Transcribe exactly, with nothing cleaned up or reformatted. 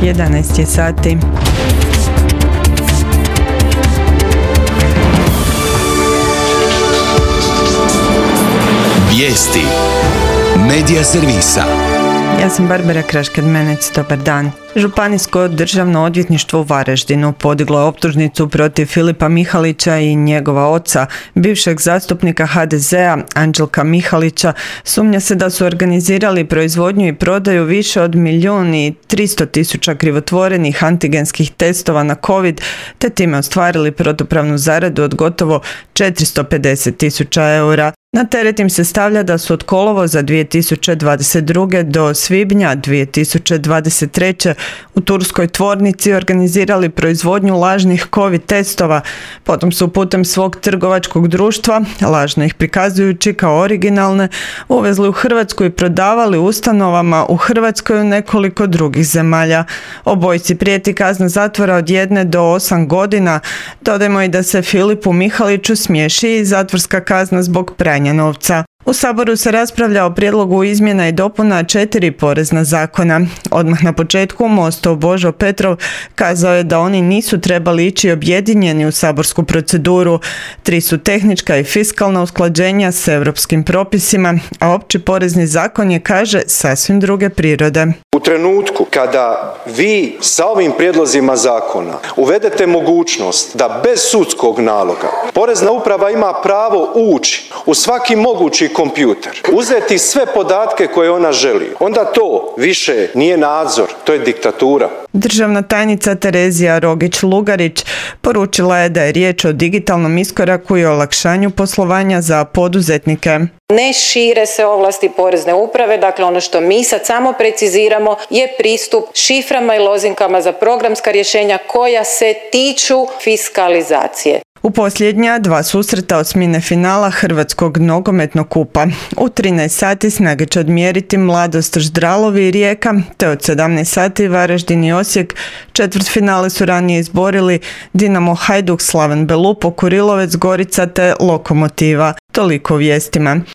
jedanaest je sati. Vijesti Medija servisa. Ja sam Barbara Kraškad-Menec, dobar dan. Županijsko državno odvjetništvo u Varaždinu podiglo je optužnicu protiv Filipa Mihalića i njegova oca, bivšeg zastupnika ha de zea Anđelka Mihalića. Sumnja se da su organizirali proizvodnju i prodaju više od milijun i tristo tisuća krivotvorenih antigenskih testova na COVID, te time ostvarili protupravnu zaradu od gotovo četiristo pedeset tisuća eura. Na teret im se stavlja da su od kolovoza dvije tisuće dvadeset druge do svibnja dvije tisuće dvadeset treće u turskoj tvornici organizirali proizvodnju lažnih COVID testova. Potom su putem svog trgovačkog društva, lažno ih prikazujući kao originalne, uvezli u Hrvatsku i prodavali ustanovama u Hrvatskoj i u nekoliko drugih zemalja. Obojici prijeti kazna zatvora od jedne do osam godina. Dodajmo i da se Filipu Mihaliću smiješi i zatvorska kazna zbog pranja novca. U Saboru se raspravlja o prijedlogu izmjena i dopuna četiri porezna zakona. Odmah na početku Mostov Božo Petrov kazao je da oni nisu trebali ići objedinjeni u saborsku proceduru. Tri su tehnička i fiskalna usklađenja s europskim propisima, a opći porezni zakon je, kaže, sasvim druge prirode. U trenutku kada vi sa ovim prijedlozima zakona uvedete mogućnost da bez sudskog naloga Porezna uprava ima pravo ući u svaki mogući kompjuter, uzeti sve podatke koje ona želi, onda to više nije nadzor, to je diktatura. Državna tajnica Terezija Rogić-Lugarić poručila je da je riječ o digitalnom iskoraku i olakšanju poslovanja za poduzetnike. Ne šire se ovlasti porezne uprave, dakle ono što mi sad samo preciziramo je pristup šiframa i lozinkama za programska rješenja koja se tiču fiskalizacije. U posljednja dva susreta osmine finala Hrvatskog nogometnog kupa. U trinaest sati snage će odmjeriti Mladost Ždralovi i Rijeka, te od sedamnaest sati Varaždin i Osijek. Četvrtfinale su ranije izborili Dinamo Hajduk, Slaven Belupo, Kurilovec, Gorica te Lokomotiva. Toliko u vijestima.